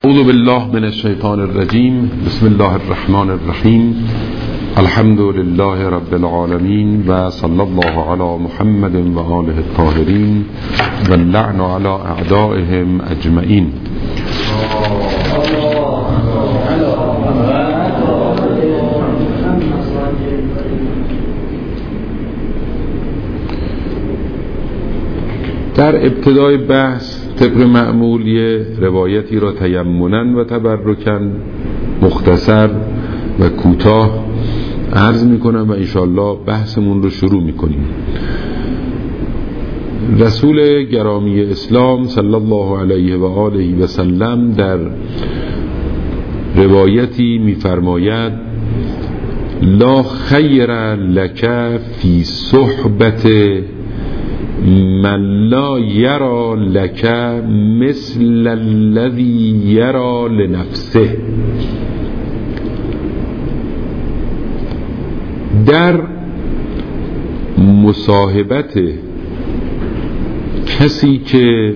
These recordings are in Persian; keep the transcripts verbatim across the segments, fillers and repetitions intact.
اعوذ بالله من الشیطان الرجیم. بسم الله الرحمن الرحیم. الحمد لله رب العالمین و صلی الله علی محمد و آله الطاهرین و اللعن علی اعدائهم اجمعین. در ابتدای بحث طبق معمول یه روایتی را تیمناً و تبرکاً مختصر و کوتاه عرض میکنم و انشاءالله بحثمون رو شروع میکنیم. رسول گرامی اسلام صلی الله علیه و آله و سلم در روایتی میفرماید: لا خیر لک فی صحبت من لا یرا لک مثل الذی یرا لنفسه. در مصاحبت کسی که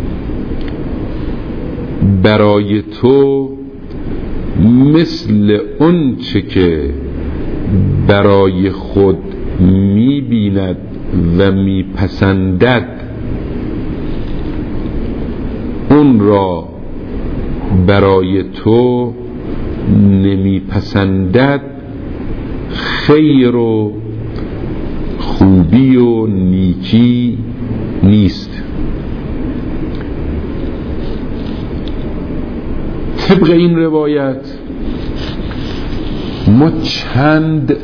برای تو مثل اون چه که برای خود می‌بیند و میپسندد اون را برای تو نمیپسندد، خیر و خوبی و نیکی نیست. طبق این روایت ما چند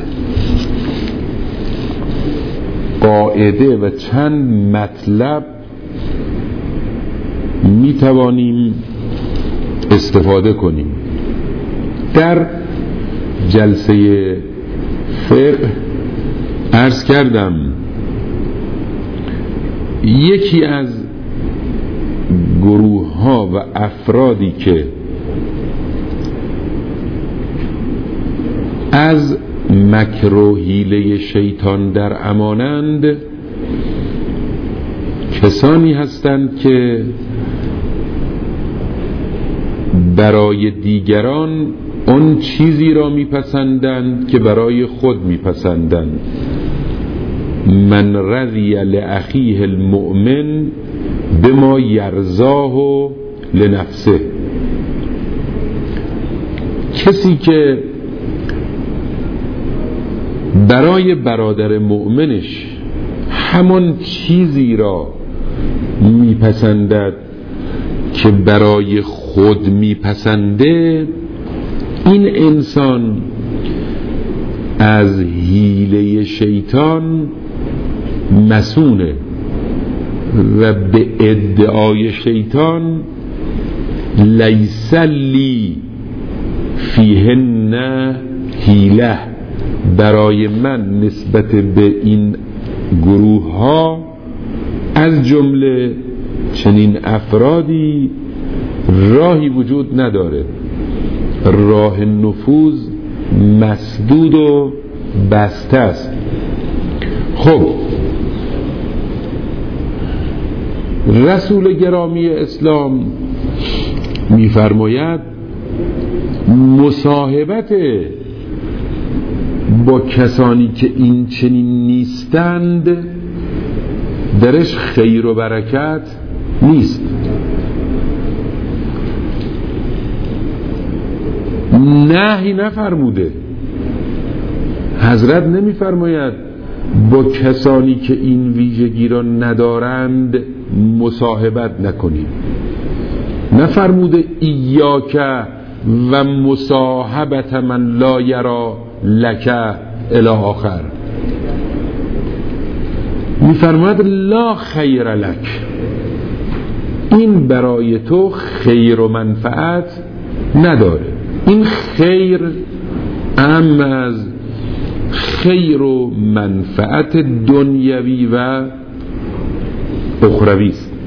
قاعده و چند مطلب می توانیم استفاده کنیم. در جلسه فقه عرض کردم یکی از گروه ها و افرادی که از مکر و حیله شیطان در امانند کسانی هستند که برای دیگران اون چیزی را میپسندند که برای خود میپسندند. من رضی لأخیه المؤمن بما یرضاه لنفسه. کسی که برای برادر مؤمنش همون چیزی را میپسندد که برای خود میپسنده، این انسان از حیله شیطان مسونه و به ادعای شیطان لیس لی فیهن حیله، برای من نسبت به این گروه ها از جمله چنین افرادی راهی وجود نداره، راه نفوذ مسدود و بسته است. خب رسول گرامی اسلام میفرماید مصاحبت با کسانی که این چنین نیستند درش خیر و برکت نیست. نهی نفرموده. حضرت نمیفرماید با کسانی که این ویژگی را ندارند مصاحبت نکنید. نفرموده ایاک و مصاحبت من لا یرا لک الی آخر. میفرماید لا خیر لک، این برای تو خیر و منفعت نداره. این خیر اهم از خیر و منفعت دنیوی و اخروی است.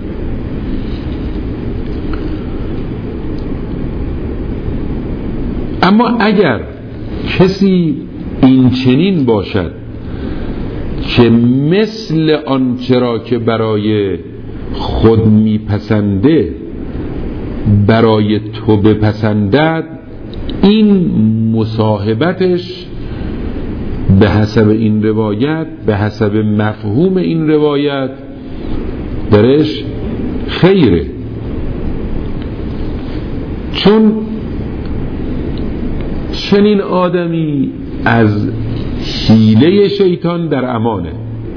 اما اگر کسی این چنین باشد که مثل آنچه را که برای خود میپسنده برای تو بپسندد، این مصاحبتش به حسب این روایت، به حسب مفهوم این روایت درش خیره، چون چنین آدمی از حیله شیطان در امانه.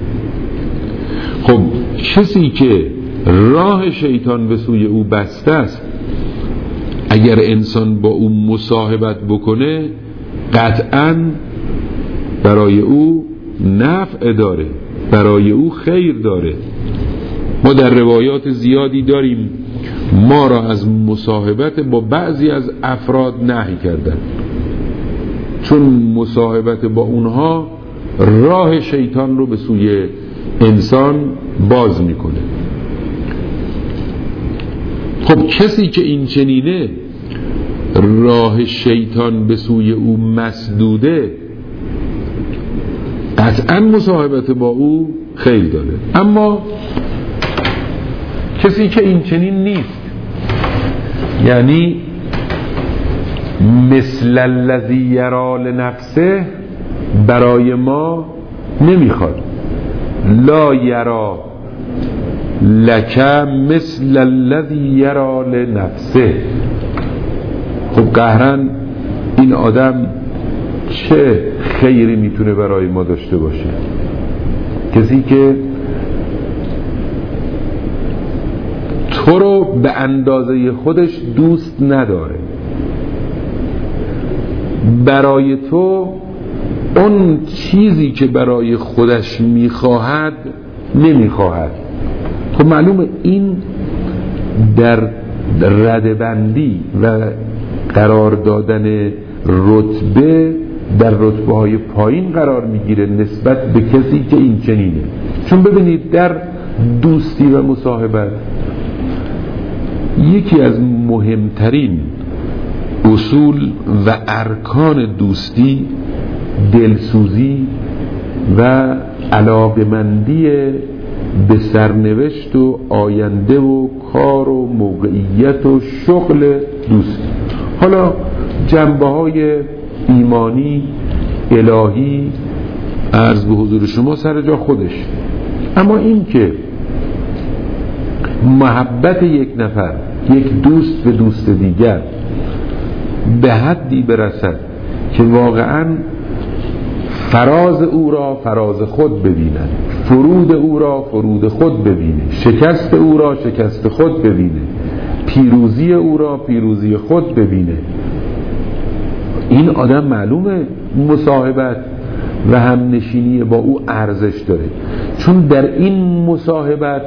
خب کسی که راه شیطان به سوی او بسته است، اگر انسان با او مصاحبت بکنه قطعاً برای او نفع داره، برای او خیر داره. ما در روایات زیادی داریم ما را از مصاحبت با بعضی از افراد نهی کردن، چون مصاحبت با اونها راه شیطان رو به سوی انسان باز میکنه. خب کسی که این چنینه راه شیطان به سوی او مسدوده، قطعا مصاحبت با او خیر داره. اما کسی که این چنین نیست، یعنی مثل الذی یرا لنفسه برای ما نمیخواد، لا یرا لک مثل الذی یرا لنفسه. خب قهرن این آدم چه خیری میتونه برای ما داشته باشه؟ کسی که تو رو به اندازه خودش دوست نداره، برای تو اون چیزی که برای خودش میخواهد نمیخواهد. خب معلومه این در ردبندی و قرار دادن رتبه در رتبه های پایین قرار میگیره نسبت به کسی که این چنینه. چون ببینید در دوستی و مصاحبت یکی از مهمترین اصول و ارکان دوستی دلسوزی و علاقمندی به سرنوشت و آینده و کار و موقعیت و شغل دوست. حالا جنبه های ایمانی الهی عرض به حضور شما سر جا خودش، اما این که محبت یک نفر، یک دوست به دوست دیگر به حدی برسد که واقعا فراز او را فراز خود ببیند، فرود او را فرود خود ببینه، شکست او را شکست خود ببینه، پیروزی او را پیروزی خود ببینه، این آدم معلومه مصاحبت و همنشینی با او ارزش داره. چون در این مصاحبت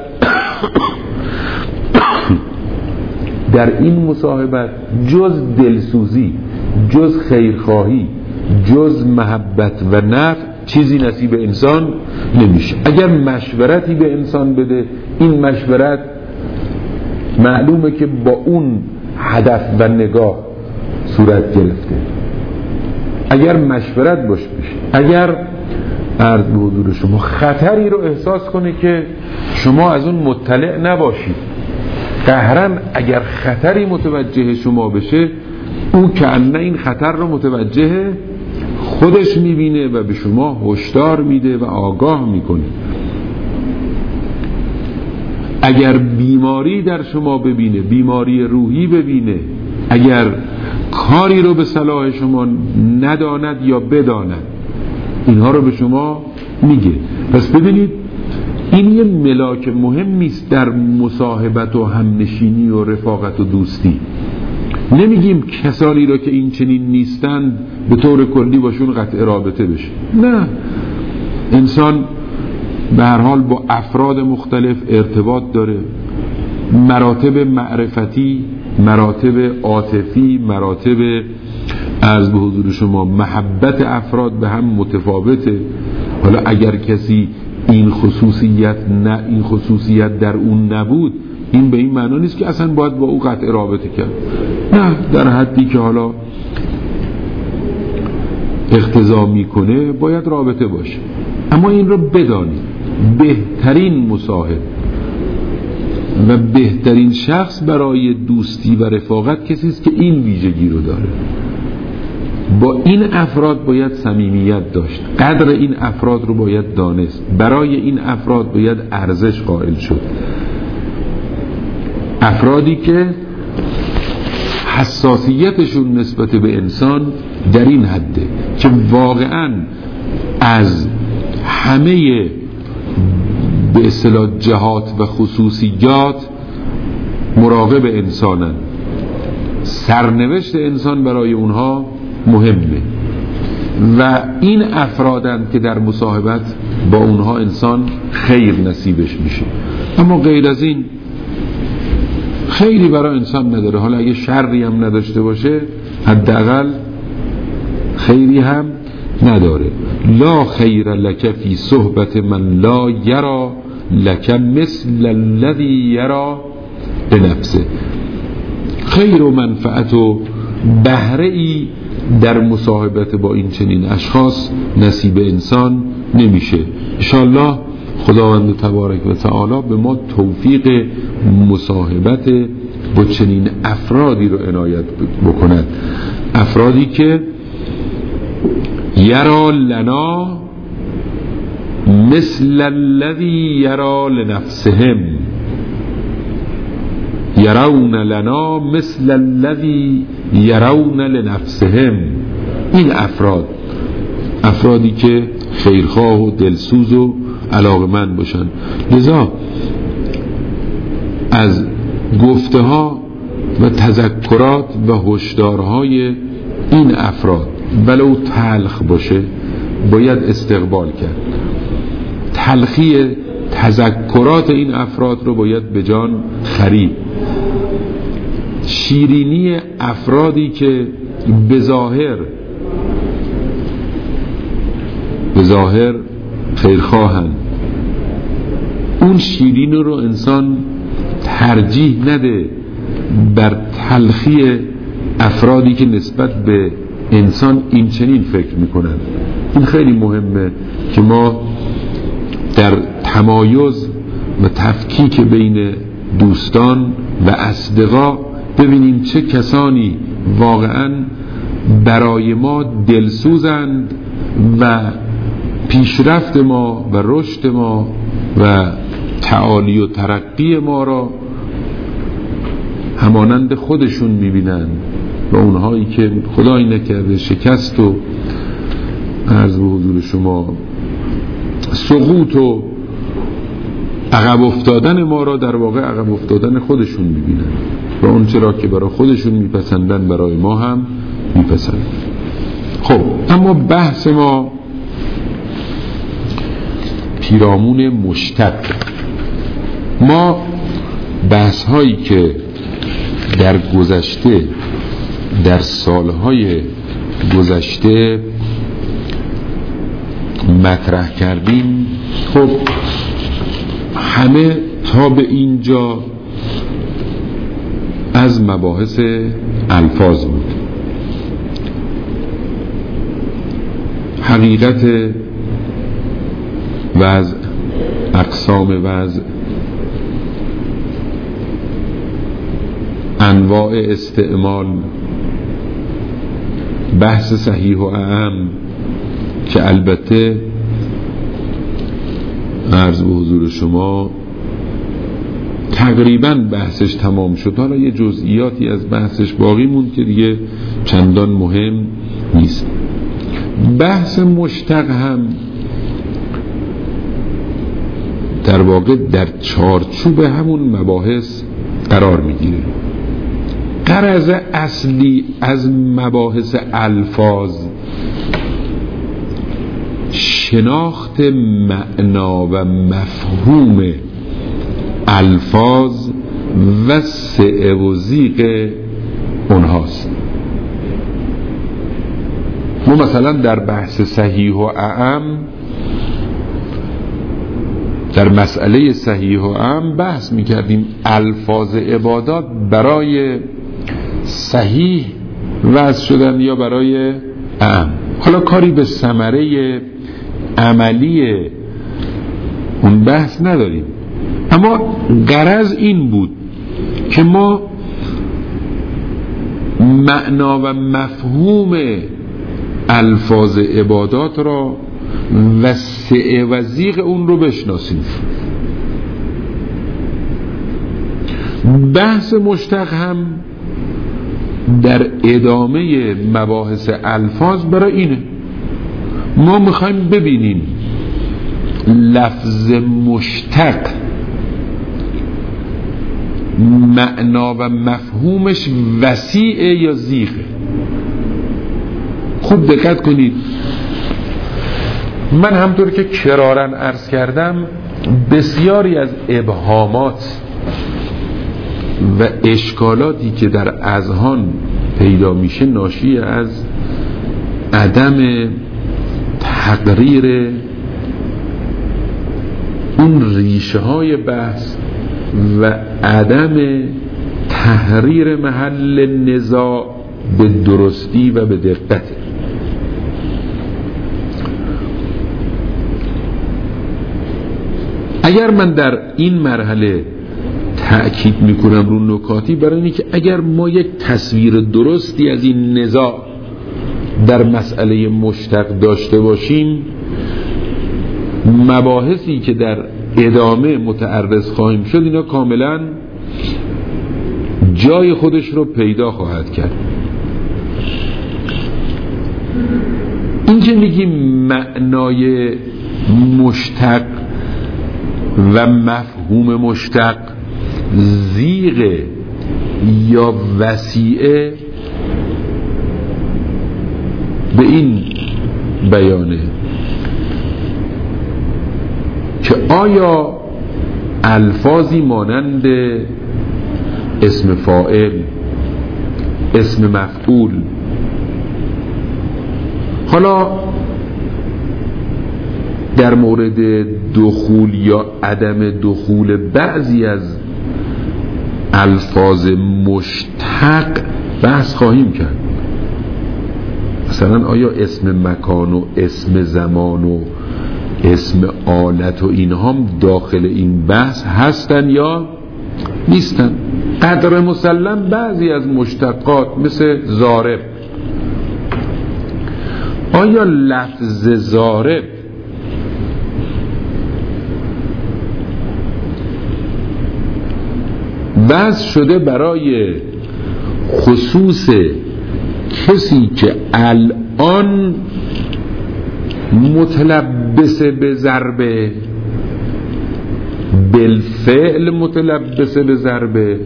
در این مصاحبت جز دلسوزی، جز خیرخواهی، جز محبت و نفع چیزی نصیب انسان نمیشه. اگر مشورتی به انسان بده، این مشورت معلومه که با اون هدف و نگاه صورت گرفته. اگر مشورت باش بشه، اگر عرض به حضور شما خطری رو احساس کنه که شما از اون مطلع نباشید، قهرن اگر خطری متوجه شما بشه، او کأنه این خطر رو متوجه خودش میبینه و به شما هشدار میده و آگاه میکنه. اگر بیماری در شما ببینه، بیماری روحی ببینه، اگر کاری رو به صلاح شما نداند یا بداند، اینها رو به شما میگه. پس ببینید این یه ملاک مهمی است در مصاحبت و همنشینی و رفاقت و دوستی. نمیگیم کسانی را که این چنین نیستند به طور کلی باشون قطع رابطه بشه، نه، انسان به هر حال با افراد مختلف ارتباط داره، مراتب معرفتی، مراتب عاطفی، مراتب عرض به حضور شما محبت افراد به هم متفاوته. حالا اگر کسی این خصوصیت نه این خصوصیت در اون نبود، این به این معنا نیست که اصلا باید با او قطع رابطه کرد، نه، در حدی که حالا اقتضا میکنه باید رابطه باشه. اما این رو بدانید، بهترین مصاحب و بهترین شخص برای دوستی و رفاقت کسی است که این ویژگی رو داره. با این افراد باید صمیمیت داشت، قدر این افراد رو باید دانست، برای این افراد باید ارزش قائل شد. افرادی که حساسیتشون نسبت به انسان در این حده که واقعاً از همه به اصطلاح جهات و خصوصیات مراقب انسانن، سرنوشت انسان برای اونها مهمه و این افرادن که در مصاحبت با اونها انسان خیر نصیبش میشه. اما غیر از این خیری برای انسان نداره. حالا اگه شری هم نداشته باشه حداقل خیری هم نداره. لا خیر لک فی صحبت من لا یرا لک مثل الذی یرا بنفسه. خیر و منفعت و بهره ای در مصاحبت با این چنین اشخاص نصیب انسان نمیشه. انشاءالله خداوند تبارک و تعالی به ما توفیق مصاحبت با چنین افرادی رو عنایت بکند، افرادی که یرا لنا مثل الذی یرا لنفسهم، یرون لنا مثل الذی یرون لنفسهم. این افراد افرادی که خیرخواه و دلسوز و علاقمند باشن. لذا از گفته ها و تذکرات و هشدارهای این افراد ولو تلخ باشه باید استقبال کرد. تلخی تذکرات این افراد رو باید به جان خرید. شیرینی افرادی که به ظاهر به ظاهر خیرخواهند، اون شیرین رو انسان ترجیح نده بر تلخی افرادی که نسبت به انسان این چنین فکر میکنن. این خیلی مهمه که ما در تمایز و تفکیک بین دوستان و اصدقا ببینیم چه کسانی واقعا برای ما دلسوزند و پیشرفت ما و رشد ما و تعالی و ترقی ما را همانند خودشون میبینند و اونهایی که خدایی نکرده شکست و عرض به حضور شما سقوط و عقب افتادن ما را در واقع عقب افتادن خودشون میبینند و اون چرا که برای خودشون میپسندن برای ما هم میپسند. خب اما بحث ما پیرامون مشتق. ما بحث هایی که در گذشته در سالهای گذشته مطرح کردیم خب همه تا به اینجا از مباحث الفاظ بود. حقیقت وضع، اقسام وضع، انواع استعمال، بحث صحیح و اعم که البته عرض به حضور شما تقریبا بحثش تمام شد. حالا یه جزئیاتی از بحثش باقی موند که دیگه چندان مهم نیست. بحث مشتق هم در واقع در چارچوب همون مباحث قرار میگیره. غرض اصلی از مباحث الفاظ شناخت معنا و مفهوم الفاظ و سعه و زیغ اونهاست. ما مثلا در بحث صحیح و اعم، در مسئله صحیح و اعم بحث میکردیم الفاظ عبادات برای صحیح وضع شدن یا برای اعم. حالا کاری به ثمره عملی اون بحث نداریم، اما غرض این بود که ما معنا و مفهوم الفاظ عبادات را و سعه و زیغ اون رو بشناسیم. بحث مشتق هم در ادامه مباحث الفاظ برای اینه. ما میخوایم ببینیم لفظ مشتق معنا و مفهومش وسیعه یا زیغه. خوب دقت کنید، من همطور که کرارن عرض کردم بسیاری از ابهامات و اشکالاتی که در اذهان پیدا میشه ناشی از عدم تقریر اون ریشه های بحث و عدم تحریر محل نزاع به درستی و به دقت. اگر من در این مرحله تأکید میکنم رو نکاتی، برای اینه که اگر ما یک تصویر درستی از این نزاع در مسئله مشتق داشته باشیم، مباحثی که در ادامه متعرض خواهیم شد اینا کاملا جای خودش رو پیدا خواهد کرد. این که میگیم معنای مشتق و مفهوم مشتق زیغ یا وسیعه، به این بیانه که آیا الفاظی مانند اسم فاعل، اسم مفعول، حالا در مورد دخول یا عدم دخول بعضی از الفاظ مشتق بحث خواهیم کرد. مثلا آیا اسم مکان و اسم زمان و اسم آلت و اینها هم داخل این بحث هستن یا نیستن؟ قدر مسلم بعضی از مشتقات مثل ضارب، آیا لفظ ضارب وضع شده برای خصوص کسی که الان متلبس به ضربه، بالفعل متلبس به ضربه،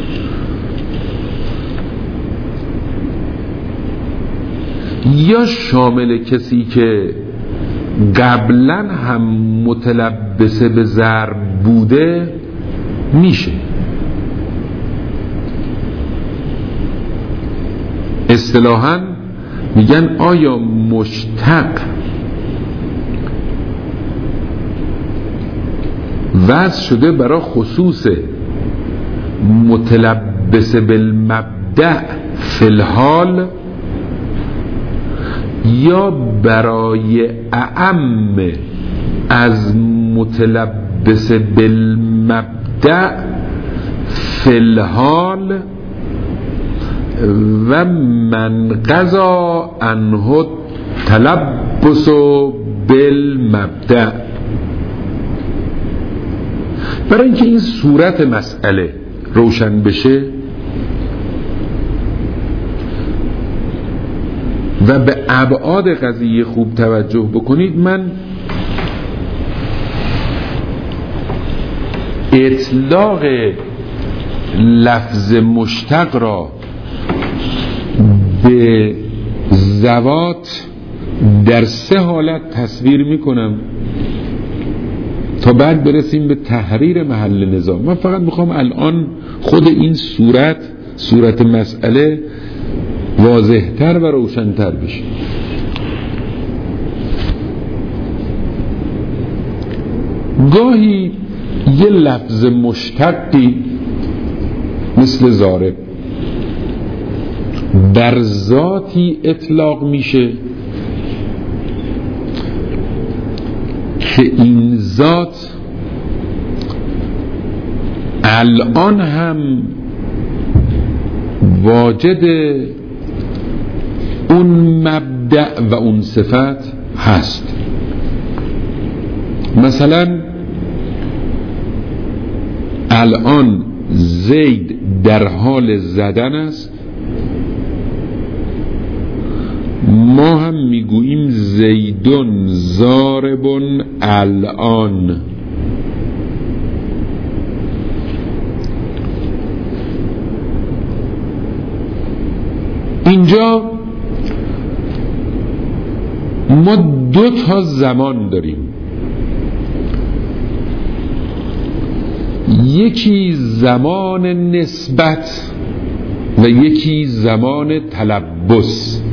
یا شامل کسی که قبلا هم متلبس به ضرب بوده میشه؟ اصطلاحاً میگن آیا مشتق وضع شده برای خصوص متلبس بالمبدأ فی الحال یا برای اعم از متلبس بالمبدأ فی الحال و من قضا عنه تلبس بالمبدأ. برای اینکه این صورت مسئله روشن بشه و به ابعاد قضیه خوب توجه بکنید، من اطلاق لفظ مشتق را به ذوات در سه حالت تصویر میکنم تا بعد برسیم به تحریر محل نزاع. من فقط میخوام الان خود این صورت صورت مسئله واضحتر و روشنتر بشه. گاهی یه لفظ مشتقی مثل ضارب بر ذاتی اطلاق میشه که این ذات الان هم واجد اون مبدأ و اون صفت هست. مثلا الان زید در حال زدن است، ما هم میگوییم زیدون ضاربون الان. اینجا ما دو تا زمان داریم، یکی زمان نسبت و یکی زمان تلبس.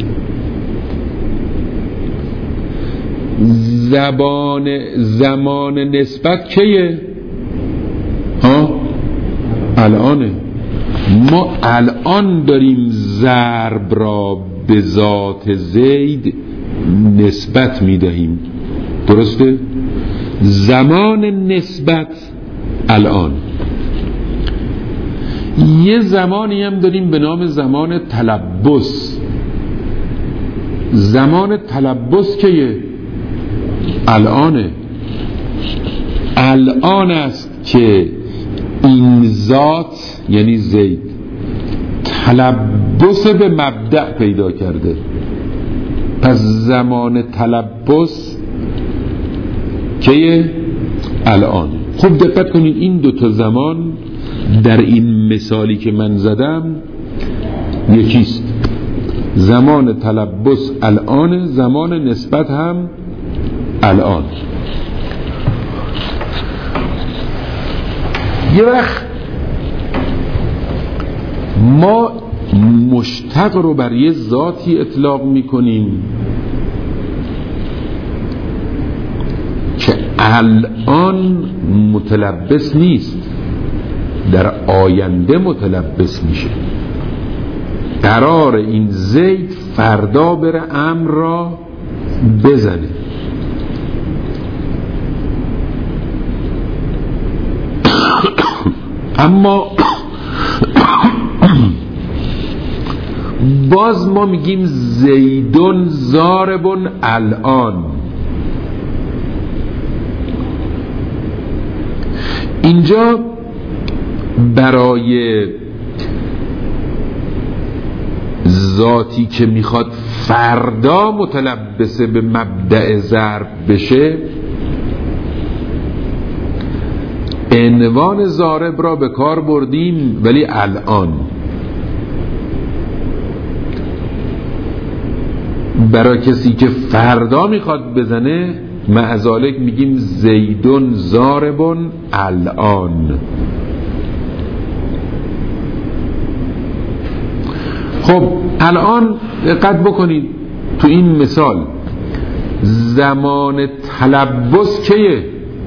زبان زمان نسبت کیه؟ ها؟ الانه. ما الان داریم ضرب را به ذات زید نسبت میدهیم، درسته؟ زمان نسبت الان. یه زمانی هم داریم به نام زمان تلبس. زمان تلبس کیه؟ الانه. الان است که این ذات یعنی زید تلبس به مبدأ پیدا کرده. پس زمان تلبس کیه؟ الان. خوب دقت کنید، این دو تا زمان در این مثالی که من زدم یکیست. زمان تلبس الان، زمان نسبت هم الان. یه وقت ما مشتق رو بر یه ذاتی اطلاق میکنیم که الان متلبس نیست، در آینده متلبس میشه. قرار این زید فردا بره امر را بزنه. اما باز ما میگیم زیدون ضاربون الان. اینجا برای ذاتی که میخواد فردا متلبسه به مبدأ ضرب بشه، عنوان ضارب را به کار بردیم، ولی الان. برای کسی که فردا میخواد بزنه معذالک میگیم زیدون ضاربون الان. خب الان دقت بکنید، تو این مثال زمان تلبس کیه؟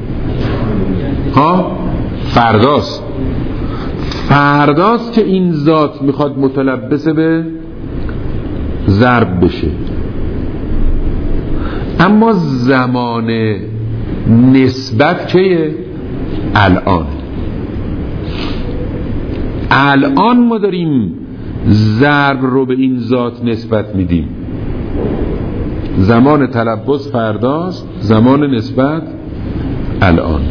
ها؟ فرداست. فرداست که این ذات میخواد متلبس به ضرب بشه. اما زمان نسبت کیه؟ الان. الان ما داریم ضرب رو به این ذات نسبت میدیم. زمان تلبس فرداست، زمان نسبت الان.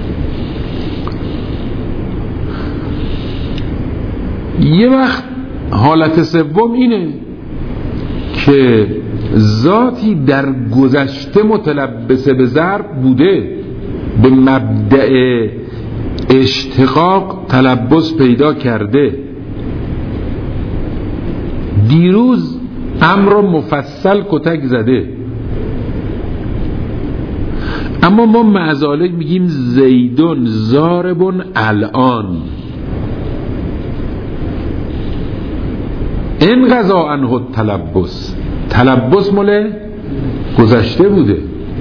یه وقت حالت سوم اینه که ذاتی در گذشته متلبس به ضرب بوده، به مبدأ اشتقاق تلبس پیدا کرده، دیروز امر رو مفصل کتک زده، اما ما معذالک میگیم زیدون ضاربون الان. این قضا عنه تلبس، تلبس مال گذشته بوده،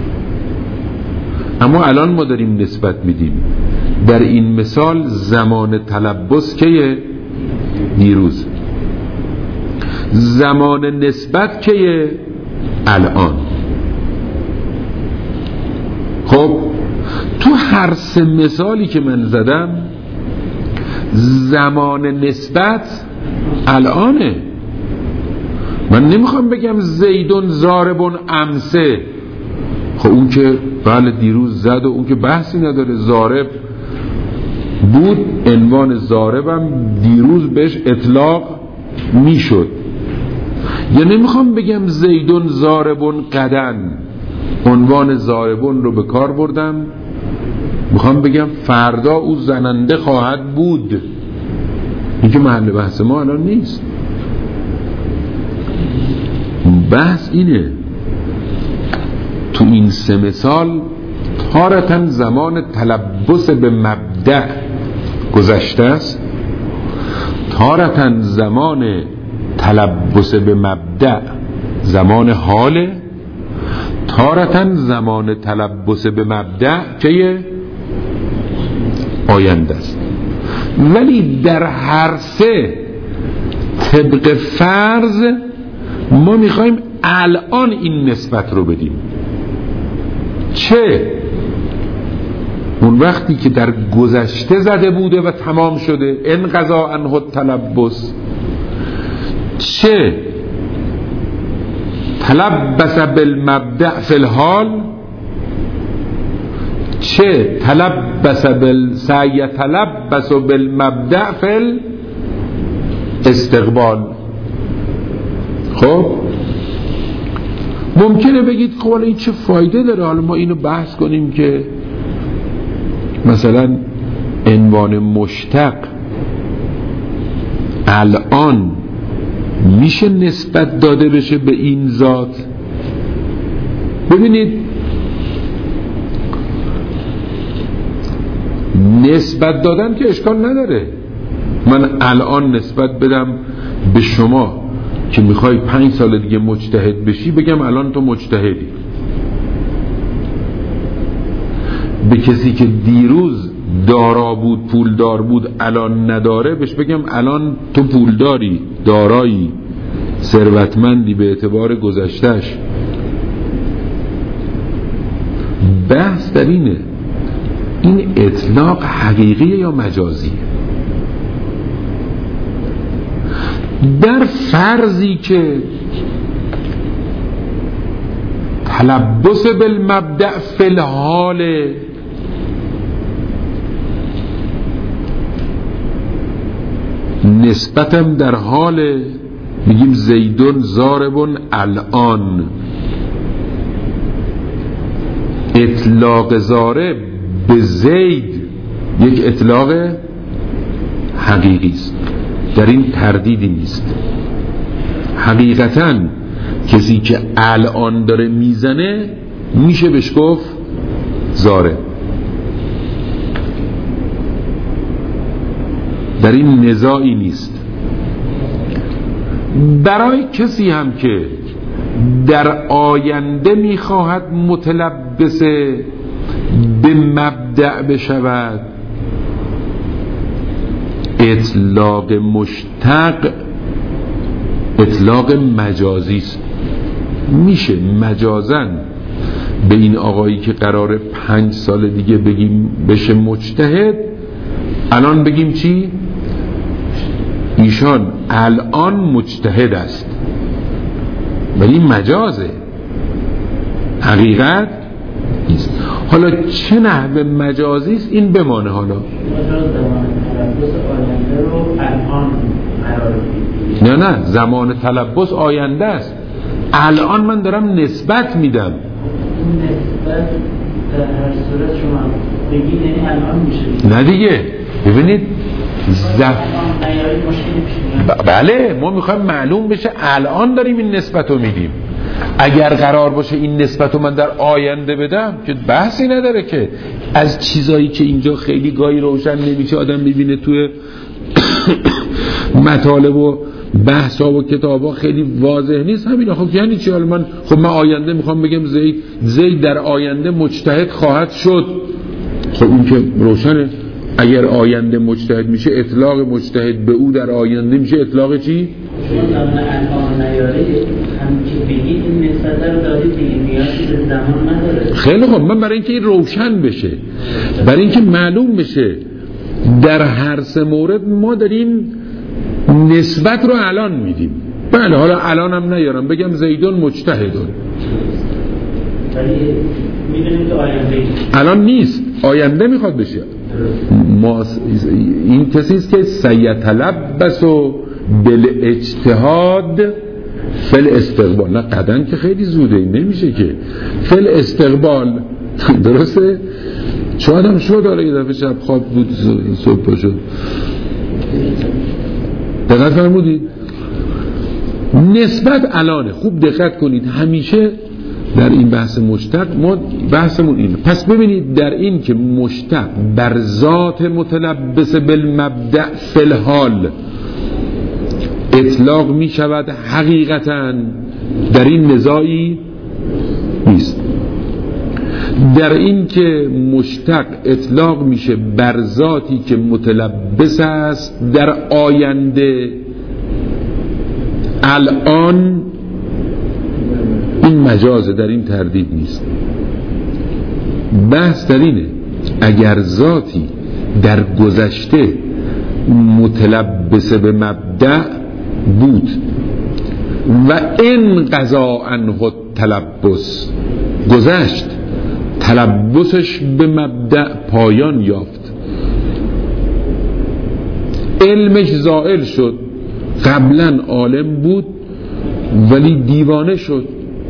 اما الان ما داریم نسبت میدیم. در این مثال زمان تلبس که دیروز، زمان نسبت که الان. خب تو هر سه مثالی که من زدم زمان نسبت الانه. من نمیخوام بگم زیدون ضاربون امسه، خب اون که بله دیروز زد و اون که بحثی نداره، ضارب بود، عنوان ضاربم دیروز بهش اطلاق میشد. یا نمیخوام بگم زیدون ضاربون قدن، عنوان ضاربون رو به کار بردم، میخوام بگم فردا او زننده خواهد بود. این که محل بحث ما الان نیست. بحث اینه تو این سه مثال تارتاً زمان تلبس به مبدأ گذشته است، تارتاً زمان تلبس به مبدأ زمان حاله، تارتاً زمان تلبس به مبدأ که آینده است. ولی در هر سه طبق فرض ما میخوایم الان این نسبت رو بدیم. چه اون وقتی که در گذشته زده بوده و تمام شده انقضا عنه التلبس، چه تلبس بالمبدأ فی الحال، چه تلبس بال سیتلبس بالمبدأ فی الاستقبال. خب ممکنه بگید خب این چه فایده داره حالا ما اینو بحث کنیم که مثلا عنوان مشتق الان میشه نسبت داده بشه به این ذات. ببینید نسبت دادن که اشکال نداره، من الان نسبت بدم به شما که میخوای پنج سال دیگه مجتهد بشی، بگم الان تو مجتهدی. به کسی که دیروز دارا بود پولدار بود الان نداره بهش بگم الان تو پولداری، دارایی، ثروتمندی به اعتبار گذشتهش. بحث در اینه این اطلاق حقیقیه یا مجازیه. در فرضی که تلبس بالمبدأ فی الحال، نسبتم در حال، میگیم زیدون ضاربون الان، اطلاق ضارب به زید یک اطلاق حقیقی است، در این تردیدی نیست. حقیقتاً کسی که الان داره میزنه میشه بهش گفت ضارب. در این نزاعی نیست. برای کسی هم که در آینده میخواهد متلبس به مبدأ بشود، اطلاق مشتق اطلاق مجازی است. میشه مجازن به این آقایی که قراره پنج سال دیگه بگیم بشه مجتهد، الان بگیم چی؟ ایشان الان مجتهد است، ولی مجازه، حقیقت نیست. حالا چه نحو مجازی است این بمانه. حالا نه نه زمان تلبس آینده است، الان من دارم نسبت میدم. نسبت در هر صورت شما بگید یعنی الان میشه. نه دیگه ببینید ز... ب... بله ما میخوایم معلوم بشه الان داریم این نسبت رو میدیم. اگر قرار باشه این نسبت رو من در آینده بدم که بحثی نداره، که از چیزایی که اینجا خیلی گاهی روشن نمیشه آدم میبینه توی مطالب و بحث ها و کتاب ها خیلی واضح نیست. همین خب یعنی چی؟ حالا من خب من آینده میخوام بگم زید زید در آینده مجتهد خواهد شد، خب این که روشنه. اگر آینده مجتهد میشه اطلاق مجتهد به او در آینده میشه اطلاق چی؟ شما زمان الان نیاره هم که بگید این نسبت رو دارید دیگه، نیازی به زمان نداره. خیلی خب من برای اینکه این روشن بشه، برای اینکه معلوم بشه در هر سه مورد ما داریم نسبت رو الان میدیم. بله حالا الان هم نیارم بگم زیدون مجتهدون، ولی میدونیم که آینده الان نیست، آینده میخواد بشه. ما این کسی است که سیتلبس و بالاجتهاد فل استقبال، نه قدن که خیلی زوده نمیشه که فل استقبال. درسته؟ شاید هم شد داره یه دفعه شب خواب بود صبح شد. دقت فرمودید؟ نسبت الانه. خوب دقت کنید، همیشه در این بحث مشتق ما بحثمون اینه. پس ببینید در این که مشتق بر ذات متلبس بالمبدأ فی الحال اطلاق می شود، حقیقتاً در این نزاعی نیست. در این که مشتق اطلاق میشه بر ذاتی که متلبس است در آینده، الان این مجازه، در این تردید نیست. بحث در اینه اگر ذاتی در گذشته متلبس به مبدأ بود و این قضا عنه تلبس گذشت، تلبسش به مبدأ پایان یافت، علمش زائل شد، قبلا عالم بود ولی دیوانه شد،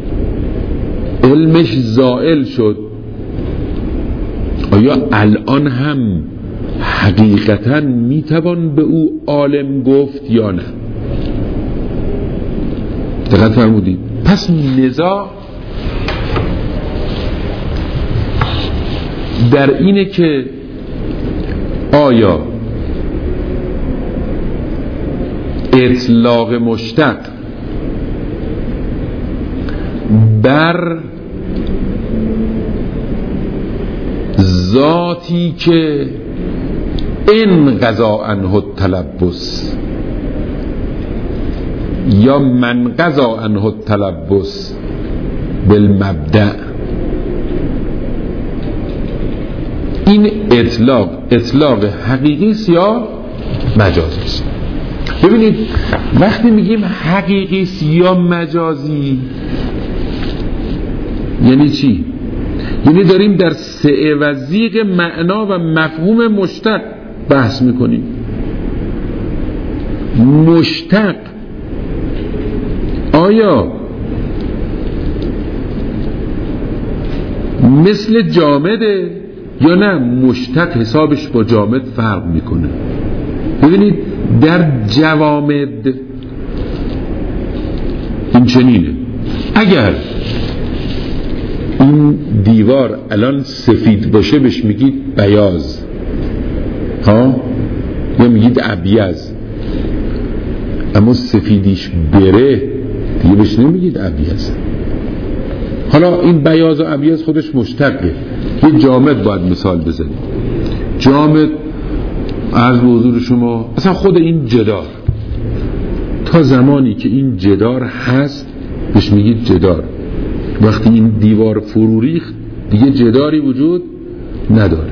علمش زائل شد، آیا الان هم حقیقتا میتوان به او عالم گفت یا نه؟ دقت فرمودید؟ پس نزاع در اینه که آیا اطلاق مشتق بر ذاتی که این قضا عنه تلبس یا من قضا عنه تلبس بالمبدأ، این اطلاق اطلاق حقیقی است یا مجازی است؟ ببینید وقتی میگیم حقیقی است یا مجازی یعنی چی؟ یعنی داریم در سعه و زیغ معنا و مفهوم مشتق بحث میکنیم. مشتق آیا مثل جامده یا نه مشتق حسابش با جامد فرق میکنه؟ ببینید در جوامد این چنینه، اگر این دیوار الان سفید باشه بهش میگید بیاض ها، یا میگید ابیض، اما سفیدیش بره دیگه بهش نمیگید ابیض. حالا این بیاض و ابیض خودش مشتقه. یه جامد باید مثال بزنید. جامد عرض به حضور شما اصلا خود این جدار، تا زمانی که این جدار هست بهش میگید جدار. وقتی این دیوار فرو ریخت دیگه جداری وجود نداره.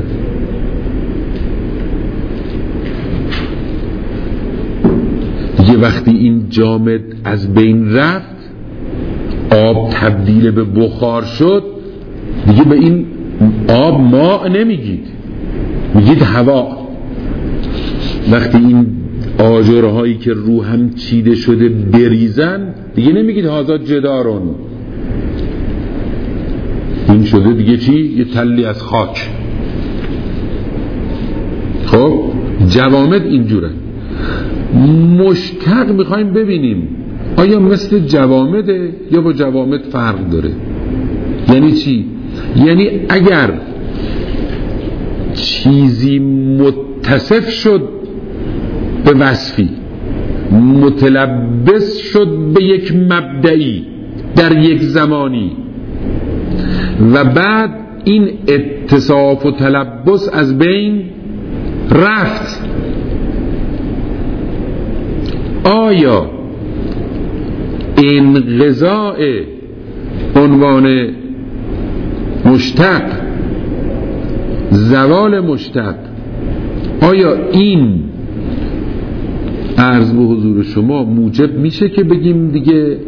دیگه وقتی این جامد از بین رفت، آب تبدیل به بخار شد، دیگه به این آب ماء نمیگید، میگید هوا. وقتی این آجرهایی که رو هم چیده شده بریزن دیگه نمیگید هازا جدارون، این شده دیگه چی؟ یه تلی از خاک. خب جوامد اینجوره. مشتق میخوایم ببینیم آیا مثل جوامده یا با جوامد فرق داره. یعنی چی؟ یعنی اگر چیزی متصف شد به وصفی، متلبس شد به یک مبدئی در یک زمانی و بعد این اتصاف و تلبس از بین رفت، آیا انقضاء عنوان مشتق، زوال مشتق، آیا این عرض به حضور شما موجب میشه که بگیم دیگه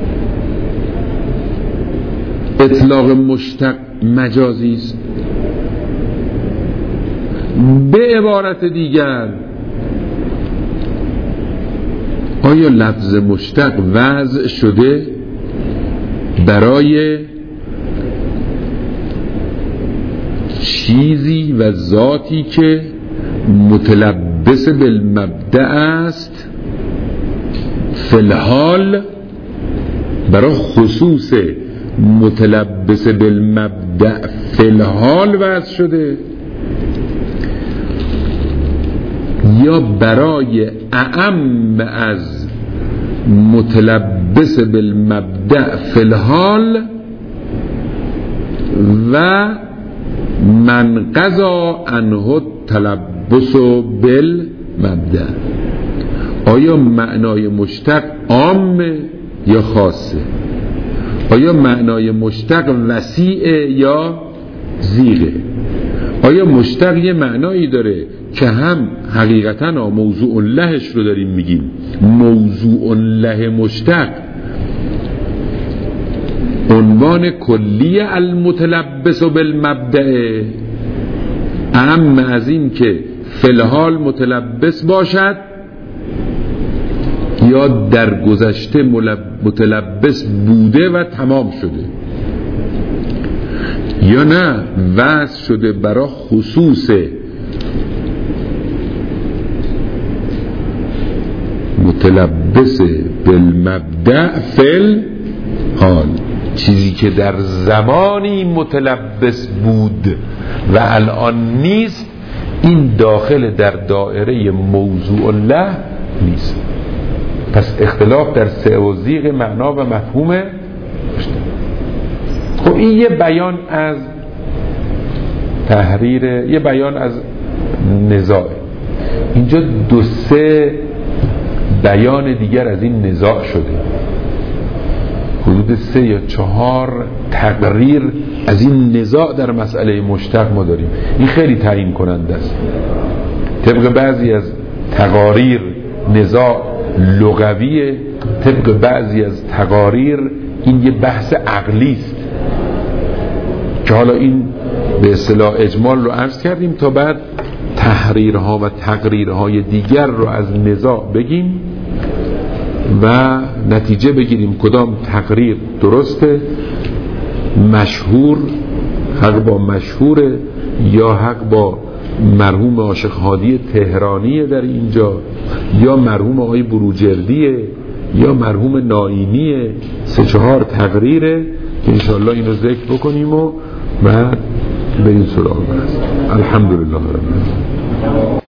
اطلاق مشتق مجازی است؟ به عبارت دیگر آیا لفظ مشتق وضع شده برای چیزی و ذاتی که متلبس بالمبدأ است، فی الحال برای خصوص متلبس بالمبدأ فی الحال وضع شده، یا برای اعم از متلبس بالمبدأ فی الحال و من قضا عنه تلبس بالمبدأ؟ آیا معنای مشتق عام یا خاصه؟ آیا معنای مشتق وسیع یا ضیقه؟ آیا مشتق یه معنایی داره که هم حقیقتاً موضوع لهش رو داریم میگیم، موضوع له مشتق عنوان کلی المتلبس بالمبدأ، اهم از این که فی الحال متلبس باشد یا در گذشته متلبس بوده و تمام شده، یا نه وضع شده برای خصوص متلبس بالمبدأ فی الحال، چیزی که در زمانی متلبس بود و الان نیست، این داخل در دایره موضوع له نیست. پس اختلاف در سه و ضیق معنا و مفهوم. خب این یه بیان از تحریر، یه بیان از نزاع. اینجا دو سه بیان دیگر از این نزاع شده، حدود سه یا چهار تقریر از این نزاع در مسئله مشتق ما داریم. این خیلی تعیین کننده است. طبق بعضی از تقاریر نزاع لغویه، طبق بعضی از تقاریر این یه بحث عقلی است که حالا این به اصطلاح اجمال رو عرض کردیم تا بعد تحریرها و تقریرهای دیگر رو از نزاع بگیم و نتیجه بگیریم کدام تقریر درسته، مشهور حق با مشهوره یا حق با مرحوم عاشق هادی تهرانیه در اینجا، یا مرحوم آقای بروجردیه، یا مرحوم نائینیه. سه چهار تقریره که انشاءالله اینو ذکر بکنیم و بعد به این سراغ برسیم. الحمدلله رب العالمین.